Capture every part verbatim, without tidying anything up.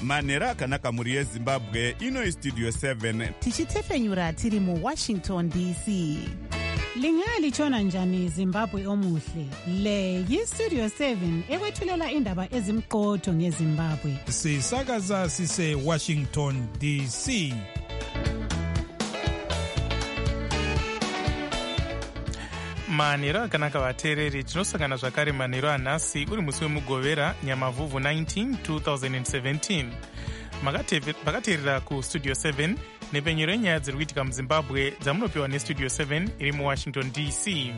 manhero akanaka mhuri yezimbabwe. Ino Studio seven tichitefenyura tiri mu Washington D C. Lingalitshona njani Zimbabwe omuhle? Le yi-Studio seven ekwethulela indaba ezimqotho ngeZimbabwe. Sisakaza sise Washington D C. manhero akanaka vateereri, tinosangana zvakare manhero anhasi uri musi wemugovera nyamavhuvhu nineteen twenty seventeen. Makateerera kustudio seven nepenyero yenyaya dziri kuitika muzimbabwe dzamunopiwa nestudio seven iri muwashington D C.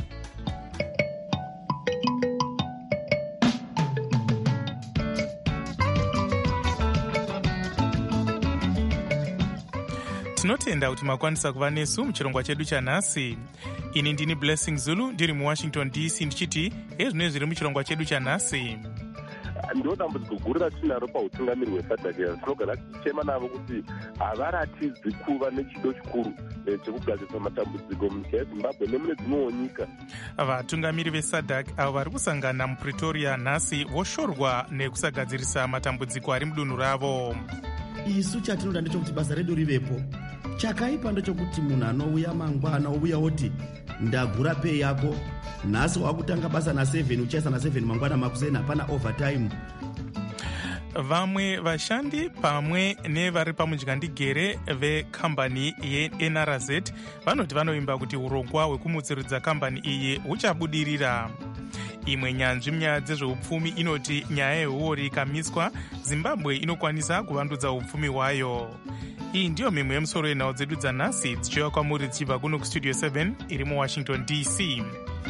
tinotenda kuti makwanisa kuva nesu muchirongwa chedu chanhasi. Ini ndini Blessing Zulu ndiri muwashington D C ndichiti ezvino zviri muchirongwa chedu chanhasi. Ndo dambudziko guru ratinaro pautungamiri hwesadhakera. Tinogara tichema navo kuti havaratidzi kuva nechido chikuru chekugadzirisa matambudziko munyika yezimbabwe nemune dzimwewo nyika. Vatungamiri vesadhak avo vari kusangana mupretoria nhasi voshorwa nekusagadzirisa matambudziko ari mudunhu ravo. Isu chatinoda ndechekuti basa redu rivepo. Chakaipa ndechokuti munhu anouya mangwana ouya oti ndagura pei yako nhasi wakutanga basa na seven uchaisa na seven mangwana makuseni hapana overtime. Vamwe vashandi pamwe nevari pamudyandigere vekambani yeN R Z vanoti vanoimba kuti urongwa hwekumutsiridza kambani iyi huchabudirira. Imwe nyanzvi munyaya dzezveupfumi inoti nyaya yehuori ikamiswa Zimbabwe inokwanisa kuvandudza upfumi hwayo. Iyi ndiyo mimwe yemusoro yenhau dzedu dzanhasi dzichiuya kwamuri dzichibva kuno kustudio seven iri muwashington D C.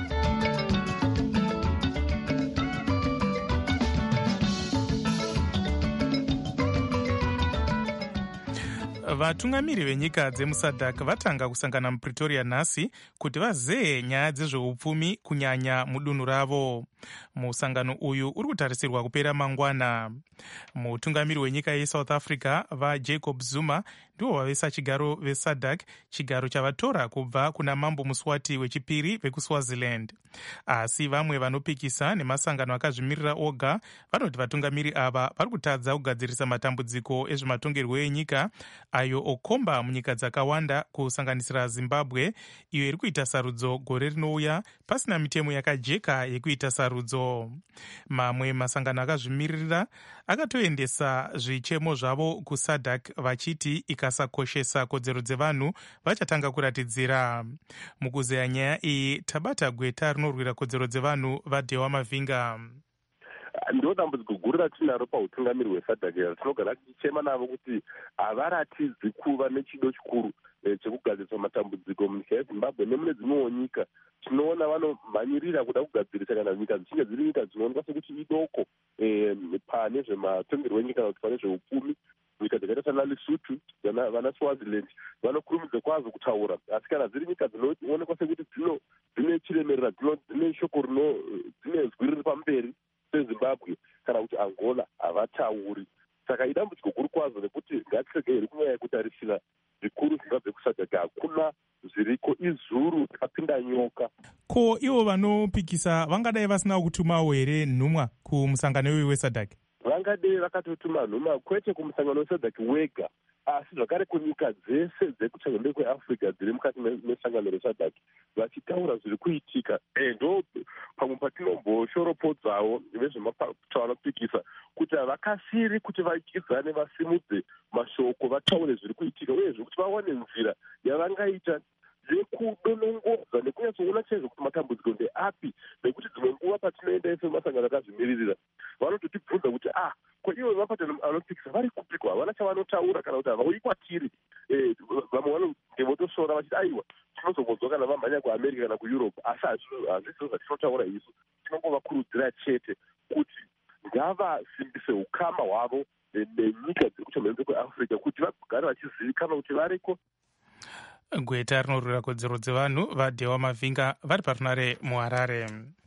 Vatungamiri venyika dzemusadhak vatanga kusangana mupretoria nhasi kuti vazeye nyaya dzezveupfumi kunyanya mudunhu ravo. Musangano uyu uri kutarisirwa kupera mangwana. Mutungamiri wenyika yeSouth Africa vaJacob Zuma ndivo vavesa chigaro vesadhak, chigaro chavatora kubva kuna mambo Muswati wechipiri vekuswaziland. Asi vamwe vanopikisa nemasangano akazvimirira oga vanoti vatungamiri ava vari kutadza kugadzirisa matambudziko ezvematongerwo enyika ayo okomba munyika dzakawanda kusanganisira Zimbabwe, iyo iri kuita sarudzo gore rinouya pasina mitemo yakajeka yekuita sarudzo. Mamwe masangano akazvimirira akatoendesa zvichemo zvavo kusadhak vachiti ikasakoshesa kodzero dzevanhu vachatanga kuratidzira. Mukuzeya nyaya iyi tabata gweta rinorwira kodzero dzevanhu vaDhewa Mavinga. Ndo dambudziko guru ratinaro pautungamiri hwesadhakera. Tinogara tichema navo kuti havaratidzi kuva nechido chikuru chekugadzirisa matambudziko munyika yezimbabwe nemune dzimwewo nyika. Tinoona vanomhanyirira kuda kugadzirisa kana nyika dzichinge dziri nyika dzinoonekwa sekuti idoko pane zvematongerwo enyika kana kuti pane zveupfumi. Nyika dzakaita sana Lesotho vana Swaziland vanokurumidza kwazvo kutaura, asi kana dziri nyika dzinoonekwa sekuti dzine chiremerera, dzine shoko rino, dzine zwi riri pamberi seZimbabwe kana kuti Angola havatauri. Saka idambudziko guru kwazvo nekuti ngatirege kunyanya yekutarisira zvikuru Zimbabwe kusadhak hakuna zviriko, izuru rakapinda nyoka. Ko ivo vanopikisa vangadai vasina kutumawo here nhumwa kumusangano uyu wesadhak? Vangadei vakatotuma nhumwa kwete kumusangano wesadhak wega, asi zvakare kunyika dzese dzekuchengemberi kweAfrica dziri mukati mesangano resadhak vachitaura zviri kuitika. Ndo pamwe patinomboshoropodzavo vezvemavanopikisa kuti havakasiri kuti vakidzane vasimudze mashoko vataure zviri kuitika, uyezve kuti vawane nzira yavangaita yekudonongodza nekunyatsoona chaizvo kuti matambudziko ndeapi, nekuti dzimwe nguva patinoenda ife masangano akazvimiririra vanototibvunza kuti ah ko ivo vapata anopikisa vari kupikwa, havana chavanotaura kana kuti havauyi kwatiri. Vamwe vanonge votosora vachiti aiwa tinozombodzwa kana vamhanya kuAmerica kana kuEurope, asi hazvisizo zvatinotaura isu. Tinongovakurudzira chete kuti ngavasimbise ukama hwavo nenyika dziri kuchemberi kweAfrica kuti vagare vachizivikanwa kuti variko. Gweta rinorwira kodzero dzevanhu vaDhewa Mavinga vari parunare muHarare.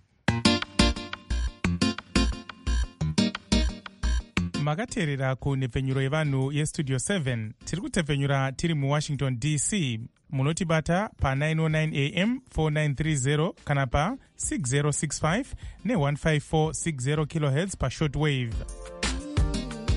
Makateerera kunhepfenyuro yevanhu yestudio seven. Tiri kutepfenyura tiri muWashington D C. Munotibata pa nine oh nine A M four nine three zero kana pa six zero six five ne one five four six zero kilohertz pa shortwave.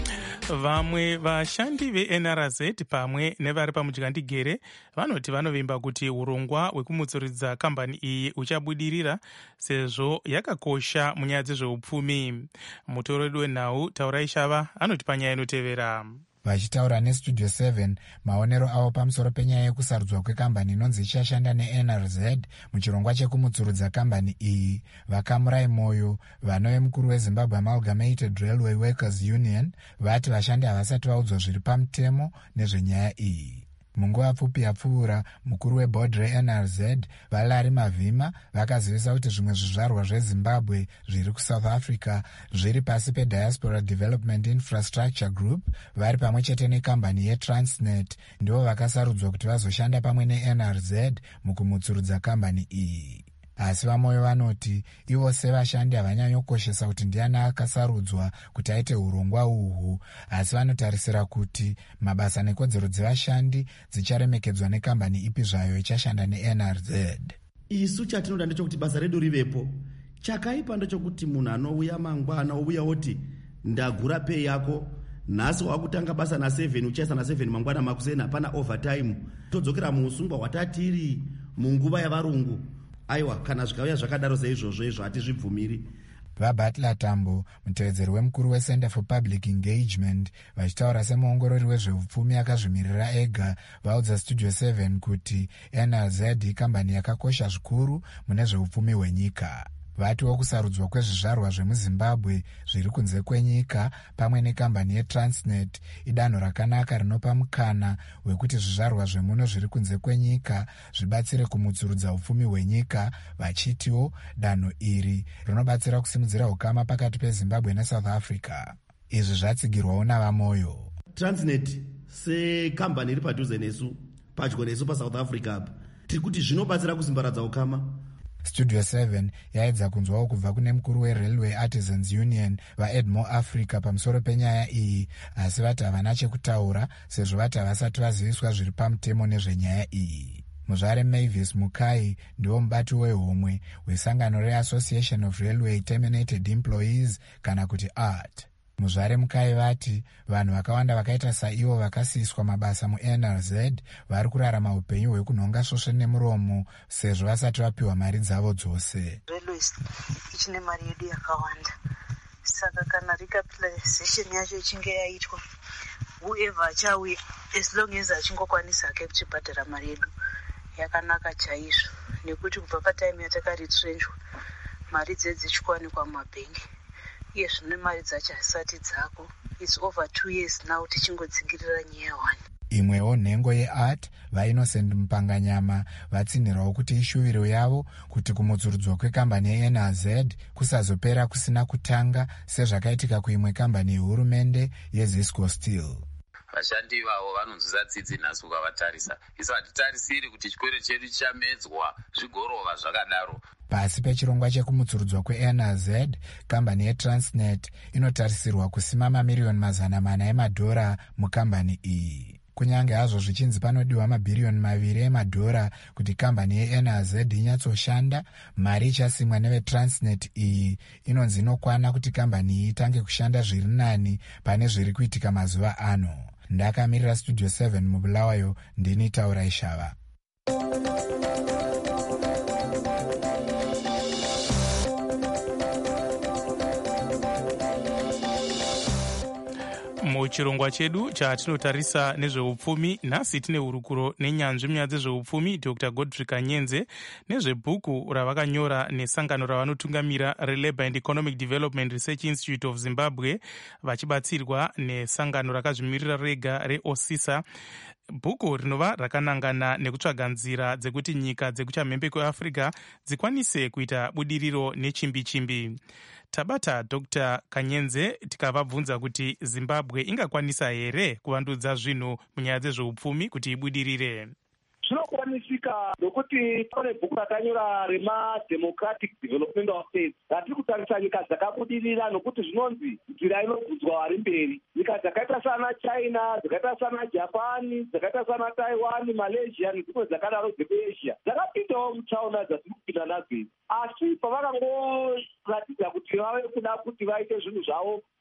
Vamwe vashandi ve-N R Z pamwe nevari pamudyandigere vanoti vanovimba kuti urongwa hwekumutsuridza kambani iyi uchabudirira sezvo yakakosha munyaya dzezveupfumi. Mutoredi wenhau Taurai Shava anoti panyaya inotevera. Vachitaura nestudio seven maonero avo pamusoro penyaya yekusarudzwa kwekambani inonzi ichashanda ne-N R Z muchirongwa chekumutsurudza kambani iyi, vakamurai moyo vanove mukuru weZimbabwe Amalgamated Railway Workers Union vati vashandi havasati vaudzwa zviri pamutemo nezvenyaya iyi. Munguva pfupi yapfuura, mukuru webhodhi re-N R Z Valari Mavhima vakazivisa kuti zvimwe zvizvarwa zveZimbabwe zviri kuSouth Africa zviri pasi peDiaspora Development Infrastructure Group vari pamwe chete nekambani yeTransnet ndivo vakasarudzwa kuti vazoshanda pamwe ne-N R Z mukumutsurudza kambani iyi. Asi vamoyo vanoti ivo sevashandi havanyanyokoshesa kuti ndiani akasarudzwa kuti aite urongwa uhwu, asi vanotarisira kuti mabasa nekodzero dzevashandi dzicharemekedzwa nekambani ipi zvayo ichashanda ne-N R Z. Isu chatinoda ndechokuti basa redu rivepo. Chakaipa ndechokuti munhu anouya mangwana ouya oti ndagura pay yako nhasi wakutanga basa na seven uchaisa na seven mangwana makuseni hapana overtime, todzokera muusungwa hwatatiri munguva yavarungu. Aiwa, kana zvikauya zvakadaro seizvozvo izvo hatizvibvumiri. VaButler Tambo, mutevedzeri wemukuru weCenter for Public Engagement, vachitaura semuongorori wezveupfumi akazvimirira ega, vaudza Studio seven kuti N R Z ikambani yakakosha zvikuru mune zveupfumi hwenyika. Vatiwo kusarudzwa kwezvizvarwa zvemuZimbabwe zviri kunze kwenyika pamwe nekambani yeTransnet idanho rakanaka rinopa mukana wekuti zvizvarwa zvemuno zviri kunze kwenyika zvibatsire kumutsurudza upfumi hwenyika, vachitiwo danho iri rinobatsira kusimudzira ukama pakati peZimbabwe neSouth Africa. Izvi zvatsigirwawo navamoyo. Transnet sekambani iri padhuze nesu, padyo nesu paSouth Africa apa, tiri kuti zvinobatsira kusimbaradza ukama. Studio seven yaedza kunzwawo kubva kune mukuru weRailway Artisans Union vaEdmo Africa pamusoro penyaya iyi, asi vati havana chekutaura sezvo vati havasati vaziviswa zviri pamutemo nezvenyaya iyi. Muzvare Mavis Mukai ndiwo mubati wehomwe hwesangano reAssociation of Railway Terminated Employees kana kuti A R T. Muzvare Mukai vati vanhu vakawanda vakaita saivo vakasiyiswa mabasa mu-N R Z vari kurarama upenyu hwekunhonga svosve nemuromo sezvo vasati vapiwa mari dzavo dzose. Railways ichine mari yedu yakawanda, saka kana recapitalization yacho ichinge yaitwa, whoever achauya as long as achingokwanisa hake kuchibhadhara mari yedu yakanaka chaizvo, nekuti kubva patime yatakaritrenjwa mari dzedu dzichikwanikwa mumabhengi. Yes, zvine mari dzacho hasati dzako. It's over two years now tichingodzingirira nyaya one. Imwewo nhengo ye-A R T vaInnocent Mupanganyama vatsinhirawo kuti ishuviro yavo kuti kumutsurudzwa kwekambani ye-N R Z kusazopera kusina kutanga sezvakaitika kuimwe kambani yehurumende yeZisco Steel. Vashandi ivavo vanonzi zadzidzi nhasi ukavatarisa. Isu hatitarisiri kuti chikwere chedu chichamedzwa zvigorova zvakadaro. Pasi pechirongwa chekumutsurudzwa kwe-N R Z, kambani yeTransnet inotarisirwa kusima mamiriyoni mazana mana emadhora mukambani iyi. Kunyange hazvo zvichinzi panodiwa mabhiriyoni maviri emadhora kuti kambani ye-N R Z inyatsoshanda, mari ichasimwa neveTransnet iyi inonzi inokwana kuti kambani iyi itange kushanda zviri nani pane zviri kuitika mazuva ano. Ndakamirira Studio seven mubulawayo, ndini Taurai Shava. Muchirongwa chedu chatinotarisa nezveupfumi, nhasi tine hurukuro nenyanzvi munyaya dzezveupfumi Doctor Godfrey Kanyenze nezvebhuku ravakanyora nesangano ravanotungamira reLabour and Economic Development Research Institute of Zimbabwe vachibatsirwa nesangano rakazvimirira rega reOSISA. Bhuku rinova rakanangana nekutsvaga nzira dzekuti nyika dzekuchamhembe kweAfrica dzikwanise kuita budiriro nechimbi-chimbi. Tabata Doctor Kanyenze tikavabvunza kuti Zimbabwe ingakwanisa here kuvandudza zvinhu munyaya dzezveupfumi kuti ibudirire. Zvinokwanisika nokuti pane bhuku rakanyora remademocratic development of states ratiri kutarisa nyika dzakabudirira, nokuti zvinonzi nzira inobvudzwa vari mberi. Nyika dzakaita sana China, dzakaita sana Japan, dzakaita sana Taiwan, Malaysia nedzimwe dzakadaro dzekuAsia dzakapindawo mutsaona dzatiri kupinda nadzo. Asi pavakangoratidza kuti vave kuda kuti vaite zvinhu zvavo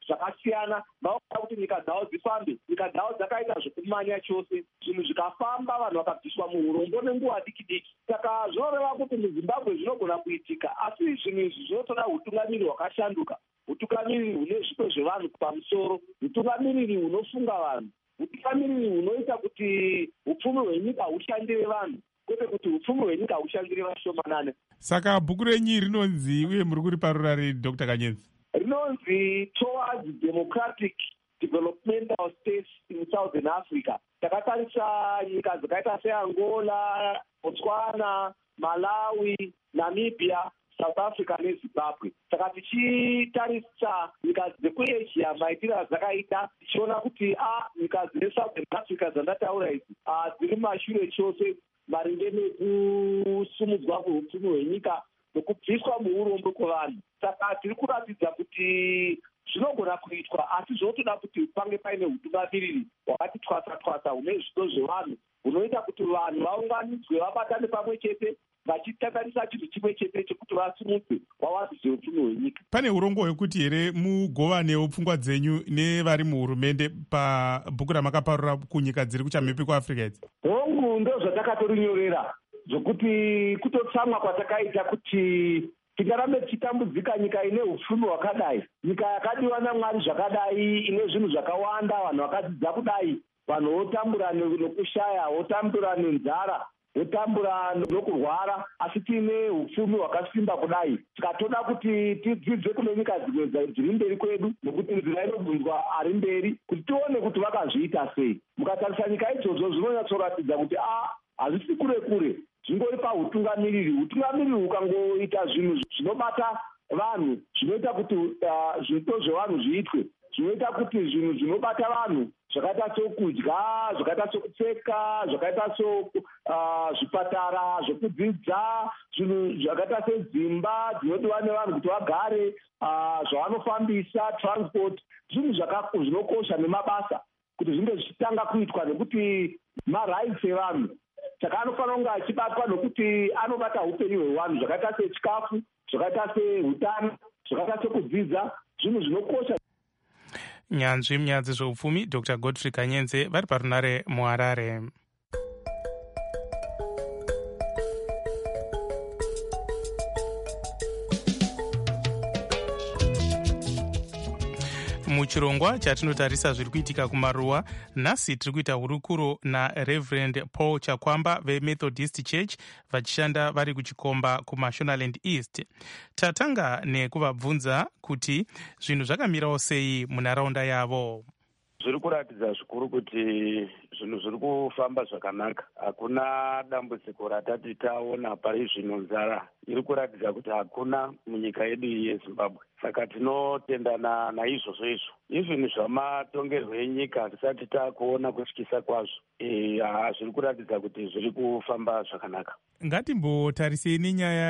zvakasiyana vaoda kuti nyika dzavo dzifambe. Nyika dzavo dzakaita zvokumanya chose, zvinhu zvikafamba, vanhu vakabviswa muurombo nenguva diki diki. Saka zvinoreva kuti muZimbabwe zvinogona kuitika, asi zvinhu izvi zvinotoda utungamiri hwakashanduka, utungamiri hune zvipo zvevanhu pamusoro, utungamiri hunofunga vanhu, utungamiri hunoita kuti upfumi hwenyika hushandire vanhu, kwete kuti upfumi hwenyika hushandire vashomanane. Saka bhuku renyu rinonzi, uye muri kuriparura rei, Doctor Kanyenzi? Rinonzi Towards Democratic Developmental States in Southern Africa. Takatarisa nyika dzakaita seAngola, Botswana, Malawi, Namibia, South Africa neZimbabwe. Saka tichitarisa nyika dzekuAsia maitiro adzakaita, tichiona kuti a nyika dzine Southern Africa dzandataura idzi dziri mashure chose maringe nekusumudzwa kweupfumi hwenyika nokubviswa muurombo kwevanhu. Saka tiri kuratidza kuti zvinogona kuitwa, asi zvotoda kuti pange paine utungamiriri hwakati twasa twasa hune zvido zvevanhu hunoita kuti vanhu vaunganidzwe, vabatane pamwe chete vachitatarisa chinhu chimwe chete chekuti vasumudze vawanzise upfumi hwenyika. Pane urongo hwekuti here mugovanewo pfungwa dzenyu nevari muhurumende pabhuku ramakaparura kunyika dziri kuchamhepi kuAfrica idzi? Hongu ndo zvatakatorinyorera, zvokuti kutotsamwa kwatakaita kuti tingarambe tichitambudzika nyika ine upfumi hwakadai, nyika yakadiwa naMwari zvakadai, ine zvinhu zvakawanda, vanhu vakadzidza kudai, vanhu votambura nokushaya, votambura nenzara, votambura nokurwara, asi tiine upfumi hwakasimba kudai. Tikatoda kuti tidzidze kune nyika dzimwe dziri mberi kwedu, nokuti nzira inobvunzwa ari mberi, kuti tione kuti vakazviita sei. Mukatarisa nyika idzodzo zvinonyatsoratidza kuti a hazvisi kure kure, zvingori pautungamiriri. Utungamiriri ukangoita zvinhu zvinobata vanhu, zvinoita kuti zviito zvevanhu zviitwe, zvinoita kuti zvinhu zvinobata vanhu zvakaita sokudya, zvakaita sokupfeka, zvakaita sozvipatara, zvokudzidza, zvinhu zvakaita sedzimba dzinodiwa nevanhu kuti vagare, zvavanofambisa, transport, zvinhu zvinokosha nemabasa kuti zvinge zvichitanga kuitwa, nekuti marights evanhu. Saka anofanira kunge achibatwa nokuti anobata upenyu hwevanhu, zvakaita sechikafu, zvakaita sehutano, zvakaita sekudzidza, zvinhu zvinokosha. Nyanzvi munyaya dzezveupfumi Doctor Godfrey Kanyenze vari parunare muHarare. Muchirongwa chatinotarisa zviri kuitika kumaruwa, nhasi tiri kuita hurukuro naReverend Paul Chakwamba veMethodist Church vachishanda vari kuchikomba kuMashonaland East. Tatanga nekuvabvunza kuti zvinhu zvakamirawo sei munharaunda yavo. Zviri kuratidza zvikuru kuti zvinhu zviri kufamba zvakanaka. Hakuna dambudziko ratati taona pari zvino. Nzara iri kuratidza kuti hakuna munyika yedu yeZimbabwe. Saka tinotendana naizvozvo izvo. Izvinhu zvamatongerwo enyika hatisati takuona kutyisa kwazvo. E, zviri kuratidza kuti zviri kufamba zvakanaka. Ngatimbotarisei nenyaya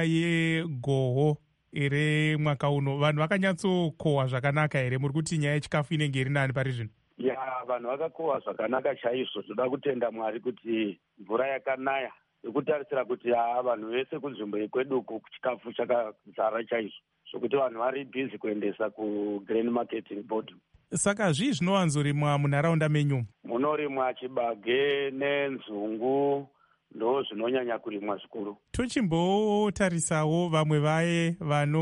yegoho ere mwaka uno. Vanhu vakanyatsokohwa zvakanaka ere? Muri kuti nyaya yechikafu inenge iri nani pari zvino? Ya, vanhu vakakohwa zvakanaka chaizvo. Toda kutenda Mwari kuti mvura yakanaya yekutarisira kuti haa vanhu vese kunzvimbo yekweduku chikafu chakazara chaizvo, zvokuti vanhu vari bhizi kuendesa kuGrain Marketing Board. Saka zvii zvinowanzorimwa munharaunda menyu? Munorimwa chibage nenzungu, ndo zvinonyanya kurimwa zvikuru. Tochimbotarisawo vamwe vaye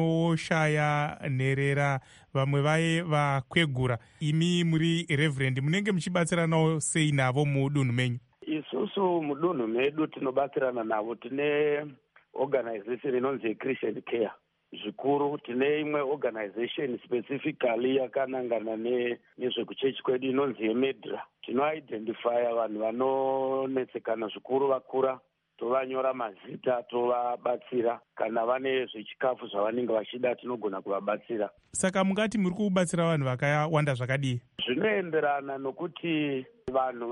vanoshaya nherera, vamwe vaye vakwegura. Imi muri Reverend, munenge muchibatsiranawo sei navo mudunhu menyu? Isusu mudunhu medu tinobatsirana navo. Tine organization inonzi Christian Care. Zvikuru tine imwe organization specifically yakanangana nezvekuchechi kwedu inonzi yeMedra. Tinoidentifya vanhu vanonetsekana zvikuru vakura, tovanyora mazita, tovabatsira. Kana vane zvechikafu zvavanenge vachida tinogona kuvabatsira. Saka mungati muri kubatsira vanhu vakawanda zvakadii? Zvinoenderana nokuti vanhu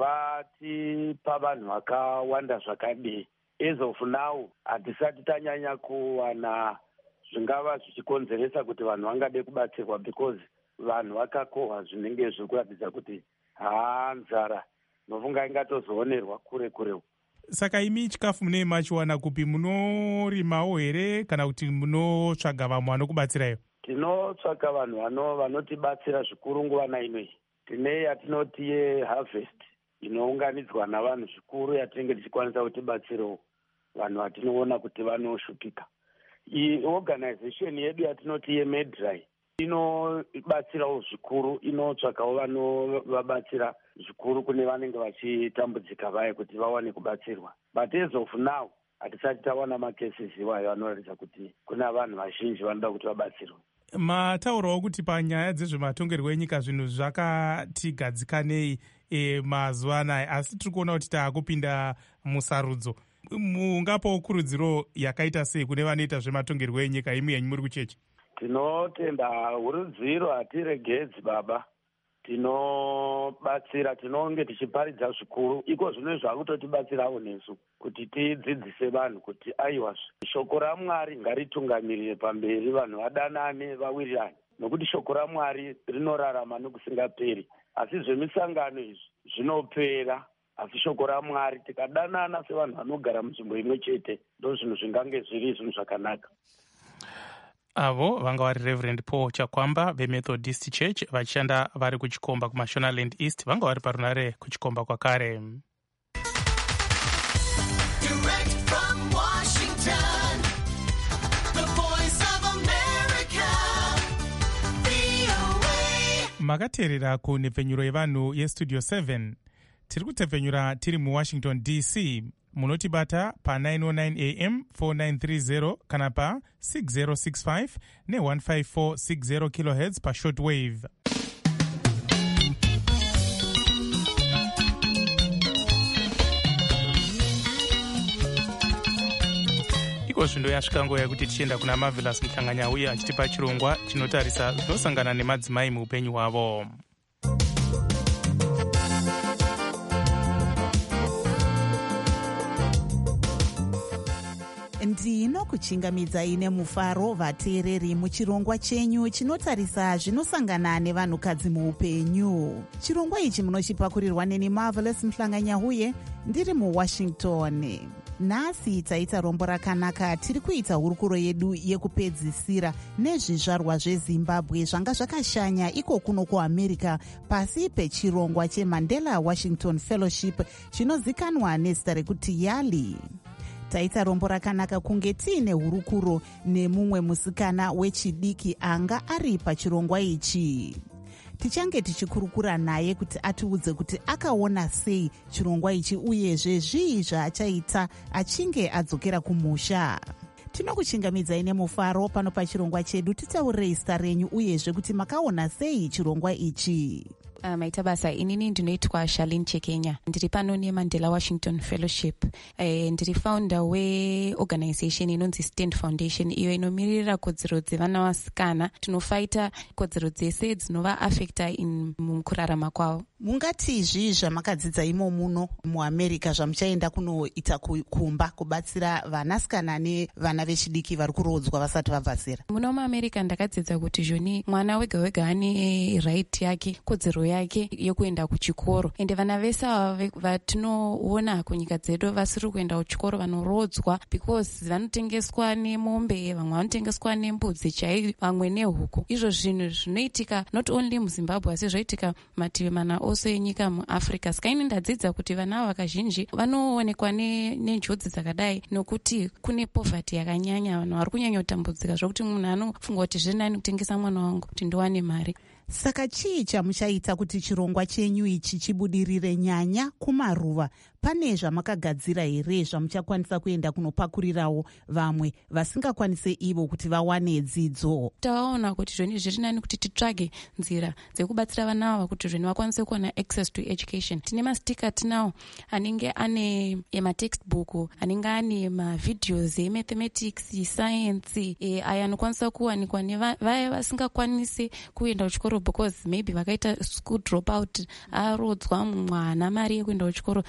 vatipa vanhu vakawanda zvakadii. As of now hatisati tanyanya kuwana zvingava zvichikonzeresa kuti vanhu vangade kubatsirwa, because vanhu vakakohwa zvinenge zviri kuratidza kuti haa nzara nofunga ingatozoonerwa kure kure. Saka imi chikafu munee machiwana kupi? Munorimawo here kana kuti munotsvaga vamwe vanokubatsirayo? tinotsvaka vanhu vanotibatsira zvikuru nguva nainoi. Tine yatinoti yeharvest inounganidzwa navanhu zvikuru yatinenge tichikwanisa kutibatsirawo vanhu vatinoona kuti vanoshupika. Iyi organization yedu yatinoti yemedrai inobatsirawo zvikuru, inotsvakawo vanovabatsira zvikuru kune vanenge vachitambudzika vaye kuti vawane kubatsirwa. But as of now hatisati tawana macases iwayo anoratidza kuti kuna vanhu vazhinji vanoda kuti vabatsirwe. Mataurawo kuti panyaya dzezvematongerwo enyika zvinhu zvakati gadzikanei e, mazuva anaya, asi tiri kuona kuti taakupinda musarudzo. Mungapawo kurudziro yakaita sei kune vanoita zvematongerwo enyika imi yenyu muri kuchechi? Tinotenda urudziro hatiregedzi baba, tinobatsira, tinonge tichiparidza zvikuru. Iko zvino zvakutotibatsirawo nesu kuti tidzidzise vanhu kuti aiwa shoko raMwari ngaritungamirire pamberi, vanhu vadanane vawirirane, nokuti shoko raMwari rinorarama nokusingaperi. Asi zvemisangano izvi zvinopera, asi shoko raMwari tikadanana sevanhu vanogara munzvimbo imwe chete ndo zvinhu zvingange zviri zvinhu zvakanaka. Avo vanga vari Reverend Paul Chakwamba veMethodist Church vachishanda vari kuchikomba kuMashonaland East, vanga vari parunare kuchikomba kwakare. Makateerera kunhepfenyuro yevanhu yestudio seven. Tiri kutepfenyura tiri muWashington D C. Munotibata pa nine oh nine A M four nine three zero kana pa six zero six five ne one five four six zero kilohertz pa shortwave. Iko zvindo yasvika nguva yekuti tichienda kuna Marvelous Muhlanganya uye achitipa chirongwa chinotarisa zvinosangana nemadzimai muupenyu hwavo. ndinokuchingamidzai nemufaro vateereri muchirongwa chenyu chinotarisa zvinosangana nevanhukadzi muupenyu. Chirongwa ichi munochipakurirwa neni Marvelous Muhlanganya uye ndiri muWashington. Nhasi taita rombo rakanaka. Tiri kuita hurukuro yedu yekupedzisira nezvizvarwa zveZimbabwe zvanga zvakashanya iko kuno kuAmerica pasi pechirongwa cheMandela Washington Fellowship chinozikanwa nezita rekuti YALI. Taita rombo rakanaka kunge tiine hurukuro nemumwe musikana wechidiki anga ari pachirongwa ichi. Tichange tichikurukura naye kuti atiudze kuti akaona sei chirongwa ichi uyezve zvii zvaachaita achinge adzokera kumusha. Tinokuchingamidzai nemufaro pano pachirongwa chedu. Titaurirei zita renyu uyezve kuti makaona sei chirongwa ichi. Uh, maita basa inini ndinoitwa Charlene Chekenya. Ndiri pano neMandela Washington Fellowship. Uh, ndiri founder weorganization inonzi Stand Foundation, iyo inomirira kodzero dzevana vasikana. Tinofaita kodzero dzese dzinova affecta in mukurarama kwavo. Mungatizvi zvamakadzidza imo muno muAmerica zvamuchaenda kunoita kumba kubatsira vanasikana nevana vechidiki vari kurodzwa vasati vabva zera? Muno muAmerica ndakadzidza kuti zvoni mwana wega wega ane right yake, kodzero yake yekuenda kuchikoro. Ende vana vese vatinoona kunyika dzedu vasiri kuenda kuchikoro vanorodzwa because vanotengeswa nemombe, vamwe vanotengeswa nembudzi chaiyo, vamwe nehuku. Izvo zvinhu zvinoitika not only muZimbabwe asi zvoitika mativi mana ose enyika muAfrica. Saka ini ndadzidza kuti vana ava kazhinji vanoonekwa nenjodzi dzakadai nokuti kune poverty yakanyanya, vanhu vari kunyanya kutambudzika zvokuti munhu anofunga kuti zvirinani kutengesa mwana wangu kuti ndiwane mari. Saka chii chamuchaita kuti chirongwa chenyu ichi chibudirire nyanya kumaruva? Pane zvamakagadzira here zvamuchakwanisa kuenda kunopakurirawo vamwe vasingakwanise ivo kuti vawane dzidzo? Taona kuti zvoni zviri nani kuti titsvage nzira dzekubatsira vana ava kuti zvoni vakwanise kuwana access to education. Tine mastika tinawo anenge ane ematextbook, anenge ane mavideos emathematics, science, e, aya anokwanisa kuwanikwa nevaya vasingakwanise kuenda kuchikoro because maybe vakaita school dropout, arodzwa mwana mari yekuenda kuchikoro. Saka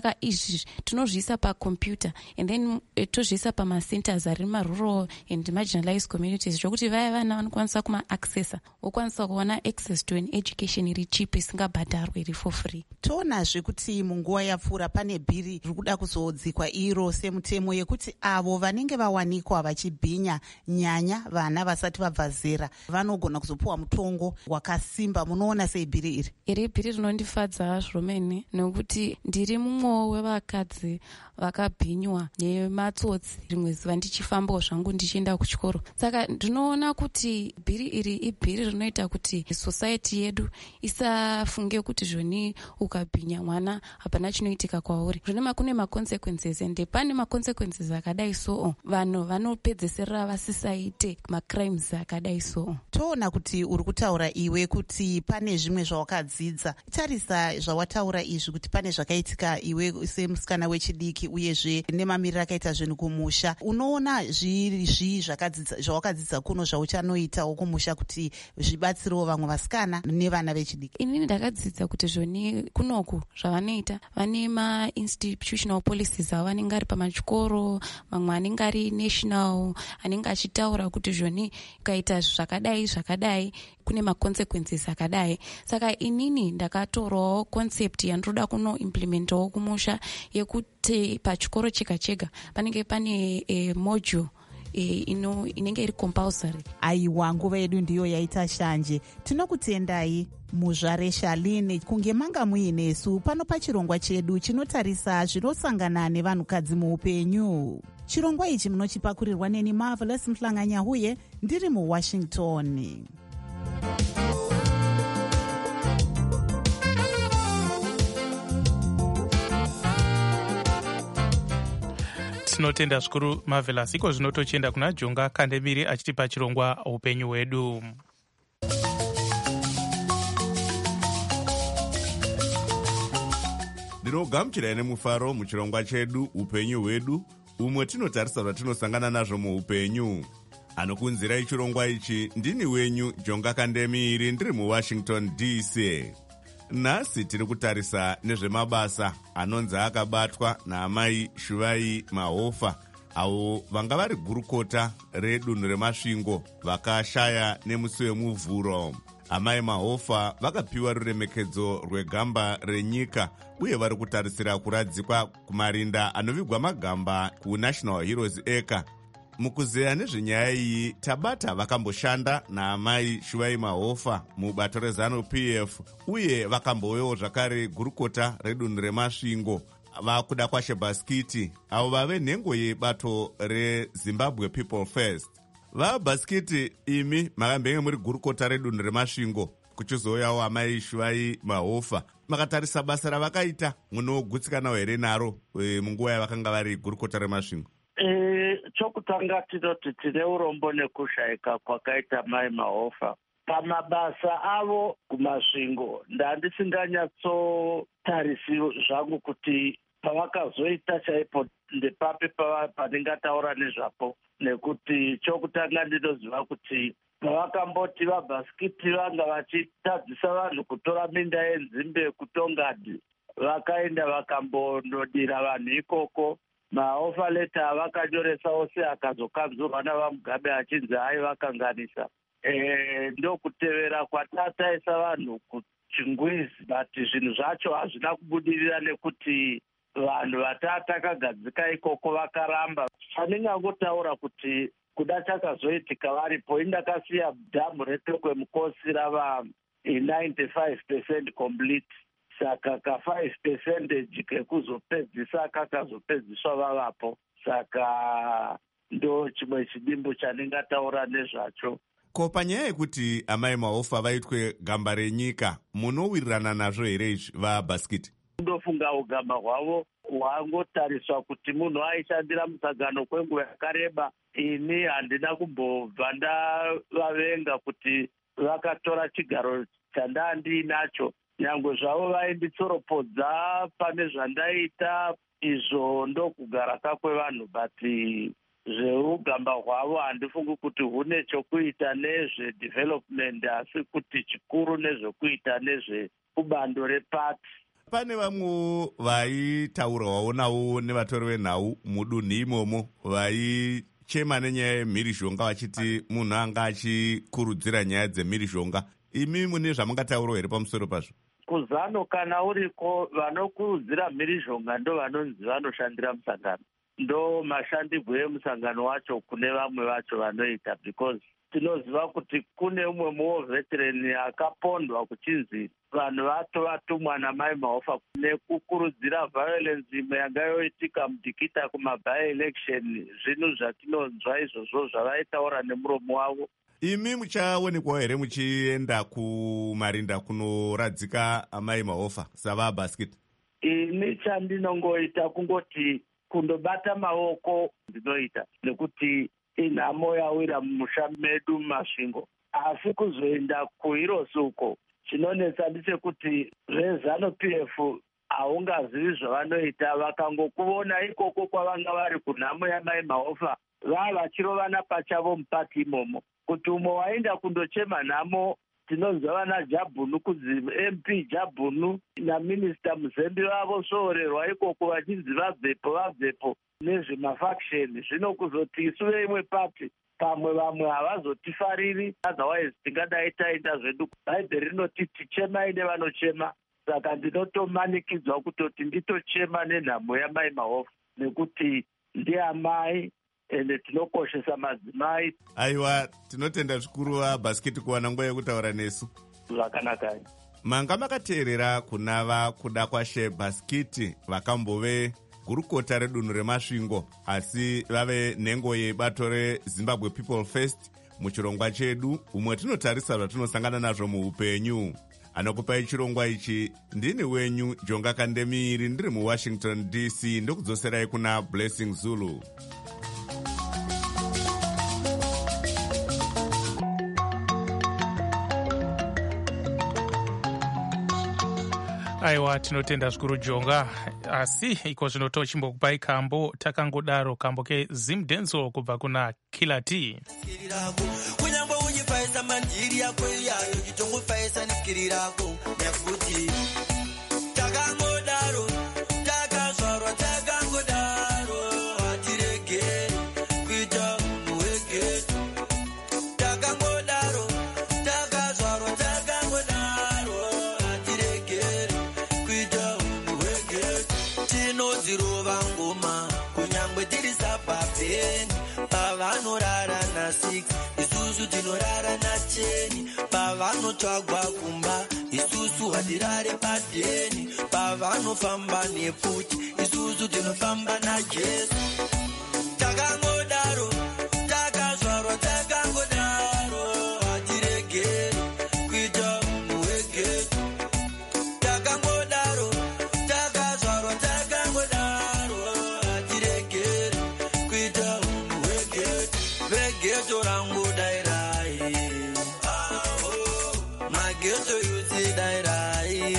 saka izvi tinozviisa pacomputer and then tozviisa pamacenters ari marural and marginalized communities zvokuti vaya vana vanokwanisa kumaaccessa wokwanisa kuona access to an education iri cheap isingabhadharwe iri for free. Toonazve kuti munguva yapfuura pane bhiri riri kuda kuzodzikwa iro semutemo yekuti avo vanenge vawanikwa vachibhinya nyanya vana vasati vabva zera vanogona kuzopiwa mutongo wakasimba. Munoona sei bhiri iri? Iri bhiri rinondifadza zvomene nekuti ndiri mumwe wevakadzi vakabhinywa nematsotsi rimwe zuva ndichifambawo zvangu ndichienda kuchikoro. Saka ndinoona kuti bhiri iri ibhiri rinoita kuti society yedu isafunge kuti zvoni ukabhinya mwana hapana chinoitika kwauri. Zvonema kune maconsequences ende pane maconsequences akadai so vanhu vanopedzesera vasisaite macrimes akadai so. Toona kuti uri kutaura iwe kuti pane zvimwe zvawakadzidza. Tarisa zvawataura izvi kuti pane zvakaitika iwe semusikana wechidiki uyezve nemamiriro akaita zvinhu kumusha. Unoona zviri zvi zvawakadzidza kuno zvauchanoitawo kumusha kuti zvibatsirewo vamwe vasikana nevana vechidiki? Inini ndakadzidza kuti zvoni kunoku zvavanoita vane ma-institutional policies avo anenge ari pamachikoro, mamwe anenge ari national, anenge achitaura kuti zvoni ukaita zvakadai zvakadai kune maconsequences akadai. Saka inini ndakatorawo concept yandoda kunoimplementawo kumusha yekuti pachikoro chega chega panenge pane e, module E, ino inenge iri compulsory. Aiwa, nguva yedu ndiyo yaita shanje. Tinokutendai muzvare Shaline kunge manga muinesu pano pachirongwa chedu chinotarisa zvinosangana nevanhukadzi muupenyu. Chirongwa ichi munochipakurirwa neni Marvelous Mhlanganyahuye ndiri muWashington. Tinotenda zvikuru Marvelous. Iko zvino tochienda kuna Jonga Kandemiri achitipa chirongwa upenyu hwedu. Ndinogamuchirai nemufaro muchirongwa chedu upenyu hwedu, umwe tinotarisa zvatinosangana nazvo muupenyu. Anokunzirai chirongwa ichi ndini wenyu Jonga Kandemiri ndiri muWashington D C. Nhasi tiri kutarisa nezvemabasa anonzi akabatwa naamai Shuvai Mahofa, avo vanga vari gurukota redunhu remasvingo vakashaya nemusi wemuvhuro. Amai Mahofa vakapiwa ruremekedzo rwegamba renyika uye vari kutarisira kuradzikwa kumarinda anovigwa magamba kuNational Heroes Acre. Mukuzeya nezvenyaya iyi tabata vakamboshanda naamai Shuvai Mahofa mubato rezanu P F uye vakambouyawo zvakare gurukota redunhu remasvingo vakuda kwashe Baskiti avo vave nhengo yebato reZimbabwe People First. VaBaskiti, imi makambenge muri gurukota redunhu remasvingo kuchizouyawo amai Shuvai Mahofa, makatarisa basa ravakaita munogutsikanawo here naro e, munguva yavakanga vari gurukota remasvingo? E, chokutanga tinoti tine urombo nekushayika kwakaita mai Mahofa pamabasa avo kumasvingo. Ndandisinganyatsotarisi zvangu kuti pavakazoita chaipo ndepapi paningataura nezvapo, nekuti chokutanga ndinoziva kuti pavakamboti vaBaskiti vanga vachitadzisa vanhu kutora minda yenzimbe kutongadi, vakaenda vakambonodira vanhu ikoko. Mahofa leta vakanyoresawo se akazokanzurwa navaMugabe achinzi aivakanganisa. E, ndokutevera kwatataisa vanhu kuchingwizi, but zvinhu zvacho hazvina kubudirira nekuti vanhu vatatakagadzika ikoko vakaramba. Chandingangotaura kuti kuda chakazoitika varipo, indakasiya dhamu reTokwe Mukosi rava ninety-five percent complete. Saka ka five percentage kekuzopedzisa kakazopedziswa vavapo. Saka ndo chimwe chidimbu chandingataura nezvacho. Ko panyaya yekuti amai Mahofa vaitwe gamba renyika, munowirirana nazvo here izvi vaBaskiti? Ndofunga ugamba hwavo hwangotariswa kuti munhu aishandira musangano kwenguva yakareba. Ini handina kumbobva ndavavenga kuti vakatora chigaro chandandiinacho. Nyangwe zvavo vainditsoropodza pane zvandaita, izvo ndokugara kakwe vanhu, but zveugamba hwavo handifungi kuti hune chokuita nezvedevelopment, asi kuti chikuru nezvekuita nezveubando repati. pane vamwe vaitaurwawo navo nevatori venhau mudunhu imomo vaichema nenyaya yemhirizhonga vachiti munhu anga achikurudzira nyaya dzemhirizhonga. Imi mune zvamungataurawo here pamusoro pazvo? Kuzano kana uriko vanokurudzira mhirizhonga ndo vanonzi vanoshandira musangano, ndo mashandirwo emusangano wacho kune vamwe vacho vanoita, because tinoziva kuti kune umwe muveterani akapondwa kuchinzi vanhu vato vatumwa namai Mahofa nekukurudzira violence imwe yanga yoitika mudhikita kumaby election. Zvinhu zvatinonzwa izvozvo zvavaitaura nemuromo wavo. Imi muchaonekwawo here muchienda kumarinda kunoradzika amai Mahofa savaBasket? Ini chandinongoita kungoti kundobata maoko ndinoita, nekuti inhamo yawira mumusha medu mumasvingo. Asi kuzoenda kuhiro suko chinonetsa ndechekuti vezano P F haungazivi zvavanoita. Vakangokuona ikoko kwavanga vari kunhamo yamai Mahofa vava vachirovana pachavo mupaki imomo. Kuti umwe waenda kundochema nhamo tinonzwa vana Jabhunu kudzi M P Jabhunu naminista Muzembe vavo soorerwa ikoko vachinzi vabvepo vabvepo nezvemafaction. Zvino kuzoti isuve imwe pati pamwe vamwe havazotifariri, otherwise tingadai taita zvedu. Bhaibheri rinoti tichemai nevanochema. Saka ndinotomanikidzwa kutoti nditochema nenhamo yamai Mahofa nekuti ndiamai ende tinokoshesa madzimai. Aiwa, tinotenda zvikuru vaBasket kuwana nguva yekutaura nesu. Zvakanaka. Manga makateerera kunava kuda kwaShe Basket vakambove gurukota redunhu remasvingo, asi vave nhengo yebato reZimbabwe People First muchirongwa chedu, umwe tinotarisa zvatinosangana nazvo muupenyu. Anokupai chirongwa ichi ndini wenyu Jonga Kandemiri, ndiri muWashington D C, ndokudzoserai kuna Blessing Zulu. Aiwa, tinotenda zvikuru Jonga. Asi iko zvino tochimbokupai kambo takangodaro, kambo keZim Denzel kubva kuna Killer T. Kunyangwe uchipaisa mandiri yako iyayo chitongopaisa nesikiri rako nekuti takangodaro takazvarwa takangodaro hatirege kuita muwege. Takangodaro takazvarwa takangodaro hatirege kuita muwege. Tinodzirova ngoma kunyangwe tiri sapapeni pavanorara nasix isusu tinorara nacheni, pavanotsvagwa kumba isusu hatirare padheni, pavanofamba nefuti isusu tinofamba naJesu. Takangodaro takazvarwa takangodaro hatiregeri kuita muwege. Takangodaro takazvarwa takangodaro hatiregeri kuita muwege. Vegeto rangu dairai, mageto yuzi dairai,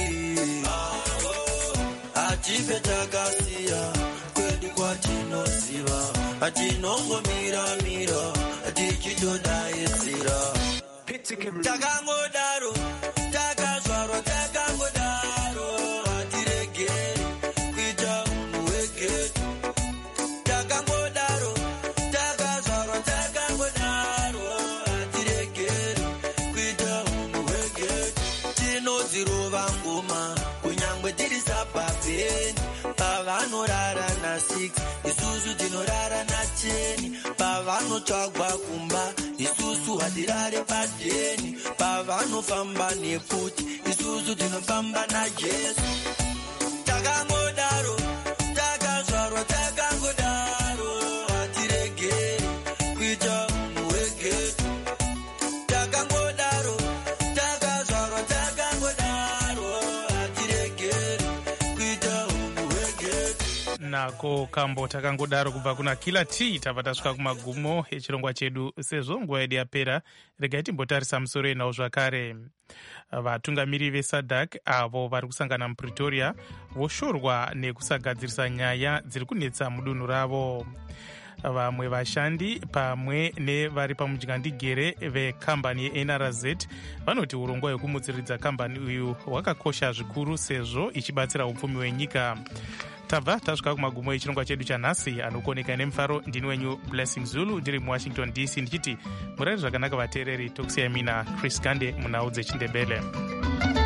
achipe takasiya kwedu kwatinoziva, atinongomira mira tichitodaisira. Takangodaro takazvarwa takangodaro hatiregeri kuita muwege. Takangodaro takazvarwa takangodaro hatiregeri kuita muwege. Tinodzirova ngoma kunyangwe tiri sapapeni, pavanorara nasix isusu tinorara nacheni, pavanotsvagwa kumba isusu hatirare padheni, pavanofamba nefuti isusu tinofamba naJesu. Takangodaro takazvarwa takangodaro hatiregeri kuita muwege. Takangodaro takazvarwa takangodaro hatiregeri kuita muwege. Nako kambo takangodaro kubva kuna Killer T. Tabva tasvika kumagumo echirongwa chedu. Sezvo nguva yedu yapera, regai timbotarisa musoro yenhau zvakare. Vatungamiri veSADC avo vari kusangana muPretoria voshorwa nekusagadzirisa nyaya dziri kunetsa mudunhu ravo. vamwe vashandi pamwe nevari pamudyandegere vekambani yeN R Z vanoti urongwa hwekumutsiridza kambani uyu hwakakosha zvikuru sezvo ichibatsira upfumi hwenyika. tabva tasvika kumagumo echirongwa chedu chanhasi. Anokuoneka nemufaro ndini wenyu Blessing Zulu ndiri muWashington D C ndichiti murari zvakanaka vateereri. Tokusiyai mina Chris Gande munhau dzechindebele.